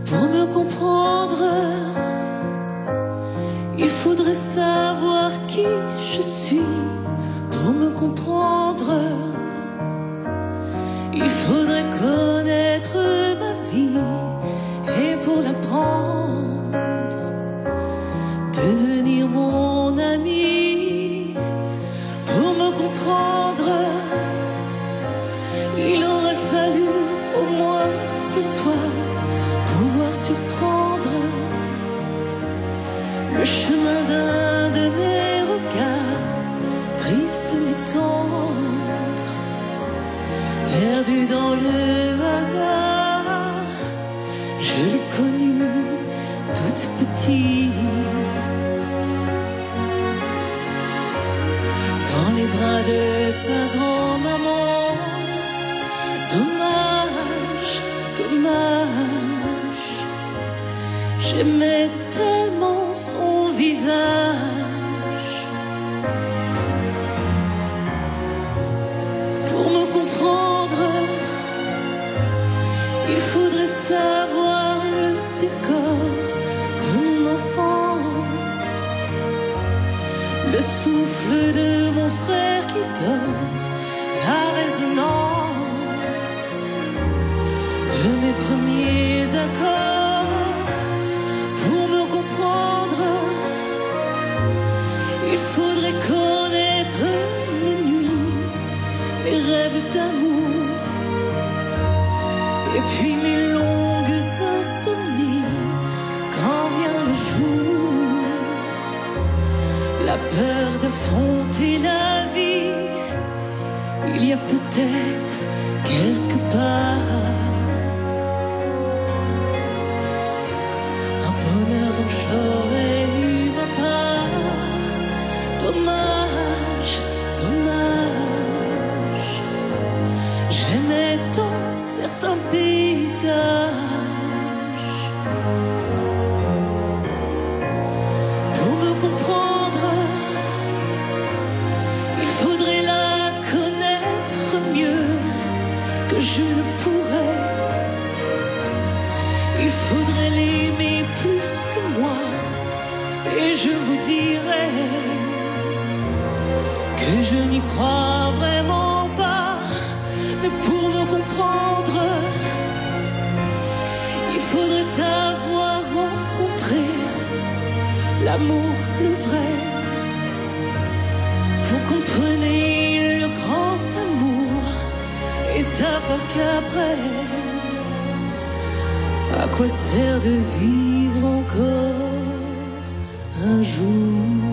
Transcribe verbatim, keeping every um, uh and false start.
Pour me comprendre, il faudrait savoir qui je suis. Pour me comprendre, il faudrait connaître ma vie. Et pour l'apprendre, devenir mon ami. Pour me comprendre, il aurait fallu au moins ce soir pouvoir surprendre le chemin d'un de mes regards, triste mais tendre, perdu dans le hasard. Je l'ai connue toute petite, dans les bras de sa grand-maman. Dommage, dommage, j'aimais tellement son visage. Pour me comprendre, il faudrait savoir le décor de mon enfance, le souffle de mon frère qui dort, la résonance de mes premiers accords. Pour me comprendre, il faudrait connaître mes nuits, mes rêves d'amour, et puis mes longues insomnies quand vient le jour. La peur d'affronter la vie, il y a peut-être quelque part un bonheur dont j'aurais eu ma part. Dommage, dommage, j'aimais tant certains paysages. Pour me comprendre, il faudrait la connaître mieux que je ne pourrais. Il faudrait l'aimer plus que moi, et je vous dirais que je n'y crois vraiment pas. Mais pour me comprendre, il faudrait avoir rencontré l'amour, le vrai. Vous comprenez le grand amour et savoir qu'après, à quoi sert de vivre encore un jour?